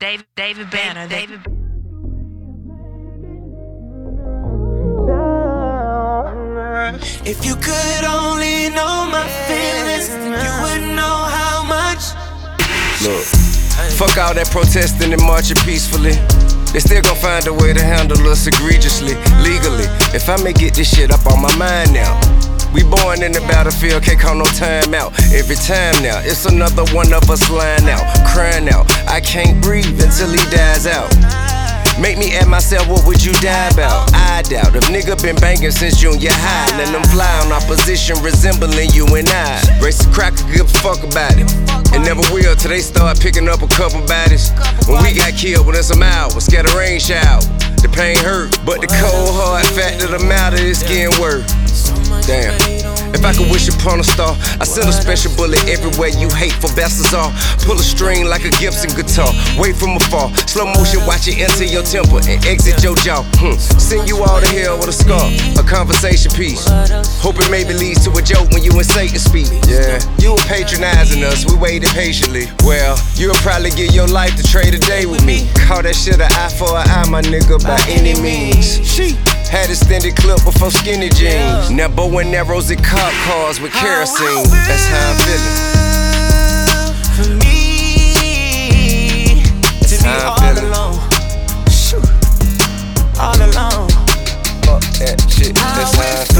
David Banner. If you could only know my feelings, you would know how much. Look, fuck all that protesting and marching peacefully. They still gon' find a way to handle us egregiously, legally. If I may get this shit up on my mind now. We born in the battlefield, can't call no time out. Every time now, it's another one of us lying out, crying out. I can't breathe until he dies out. Make me ask myself, what would you die about? I doubt. If nigga been banging since junior high, letting them fly on opposition resembling you and I. Race the cracker, give a fuck about it. And never will till they start picking up a couple bodies. When we got killed within some hours, scared of rain shower. The pain hurt, but the cold hard fact of the matter is getting worse. Damn. If I could wish upon a star, I send a special bullet everywhere you hateful bastards are. Pull a string like a Gibson guitar, wait from afar. Slow motion, watch it enter your temple and exit your jaw. Send you all to hell with a scar, a conversation piece. Hoping maybe leads to a joke when you and Satan speak. Yeah, you were patronizing us, we waited patiently. Well, you'll probably give your life to trade a day with me. Call that shit an eye for an eye, my nigga, by any means. Had extended clip before skinny jeans. Now bow and arrows and cop cars with kerosene. That's how I'm feeling. For me, to be all alone. Shoot, all alone. Fuck that shit, that's how I'm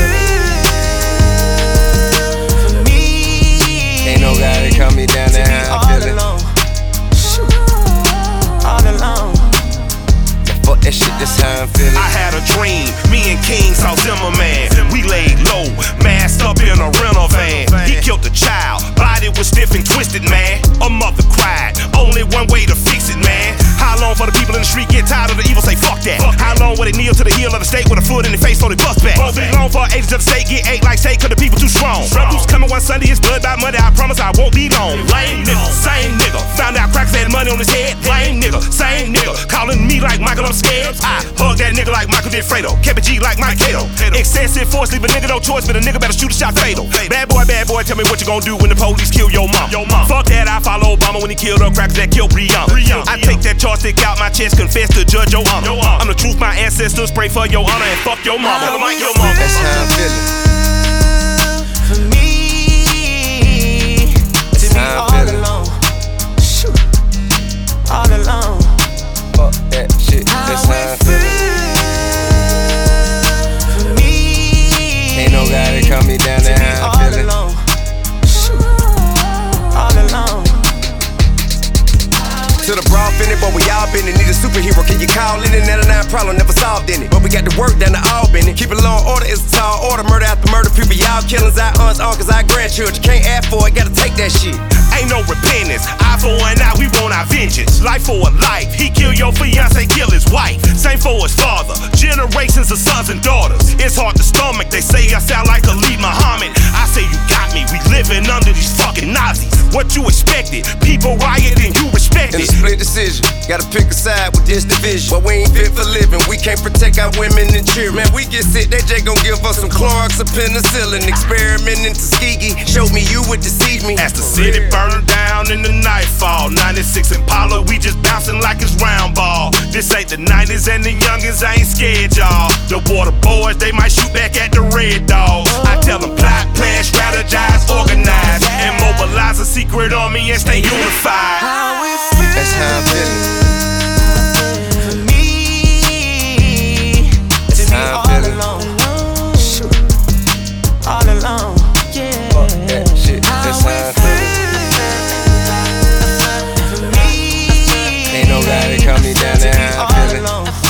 feeling. For me, ain't no guy that calm me down, that's how I'm feeling. Shoot, all alone. Fuck that shit, that's how I'm feeling. I had a dream, me and King saw Zimmerman. We laid low, masked up in a rental van. He killed a child, body was stiff and twisted, man. A mother cried, only one way to fix it, man. How long for the people in the street get tired of the evil, say fuck that? How long will they kneel to the heel of the state with a foot in their face so they bust back? Won't be long for agents of the state get ate like say cause the people too strong. Rebels coming one Sunday, it's blood by Monday, I promise I won't be long. Lame nigga, same nigga, found out cracks had money on his head. Lame nigga, same nigga, calling me like Michael, I'm scared. I hug that nigga like Michael did Fredo, kept a G like Mike Cato. Excessive force, leave a nigga no choice, but a nigga better shoot a shot fatal. Bad boy, tell me what you gon' do when the police kill your mom. Fuck that, I follow Obama when he killed up crackers that killed Breon. I take that chopstick out my chest, confess to judge your honor. I'm the truth, my ancestors pray for your honor and fuck your mama. That's how I'm feeling. For me, to be all alone. Shoot, all alone. Fuck that shit, that's how I'm feeling. For me, ain't no guy that calm me down, that's how I'm feeling. Shoot, all alone. To the broad fitting, but we all been in need a superhero. Can you call in and that a nine problem never solved in it? But we got the work down to Albany. Keep it law and order, it's a tall order. Murder after murder, people y'all killings, our aunts, uncles, our grandchildren. Can't ask for it, gotta take that shit. Ain't no repentance, eye for an eye, we want our vengeance. Life for a life, he kill your fiance, kill his wife. Same for his father, generations of sons and daughters. It's hard to stomach, they say I sound like Khalid Muhammad. I say you got me, we living under these fucking Nazis. What you expected, people riot and you respect In a it. split decision, gotta pick a side with this division. But we ain't fit for living, we can't protect our women and children. Man, we get sick, they just gon' give us some Clorox or penicillin. Experimenting Tuskegee, showed me you would deceive me. As the city burned down in the nightfall, 96 Impala, we just bouncing like it's round ball. This ain't the 90s and the youngins ain't scared, y'all. The water boys, they might shoot back at the red dogs. I tell them plot, plan, strategize, organize, and mobilize a secret army and stay unified. That's how I'm feeling. For me, to be all alone. Shoot, all alone. Yeah. Fuck that shit, that's how I'm feeling. For me, Ain't no guy that calm me down, that's how I'm feeling.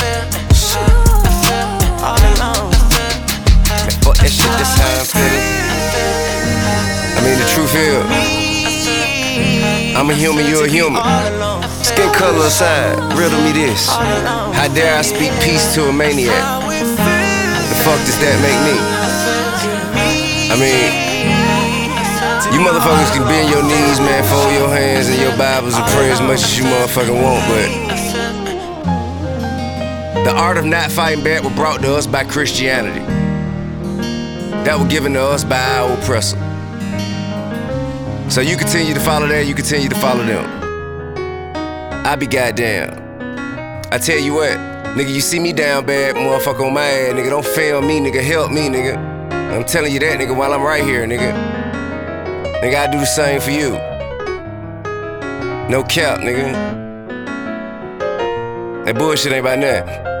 All alone. Man, fuck that shit, that's how I'm feeling. I mean, the truth is, I'm a human, you're a human. Skin color aside, riddle me this. How dare I speak peace to a maniac? The fuck does that make me? I mean, you motherfuckers can bend your knees, man, fold your hands and your Bibles and pray as much as you motherfucking want, but the art of not fighting back was brought to us by Christianity. That was given to us by our oppressor. So you continue to follow that, you continue to follow them. I be goddamn. I tell you what, nigga, you see me down bad, motherfucker on my ass, nigga, don't fail me, nigga, help me, nigga. I'm telling you that, nigga, while I'm right here, nigga. Nigga, I do the same for you. No cap, nigga. That bullshit ain't about nothing.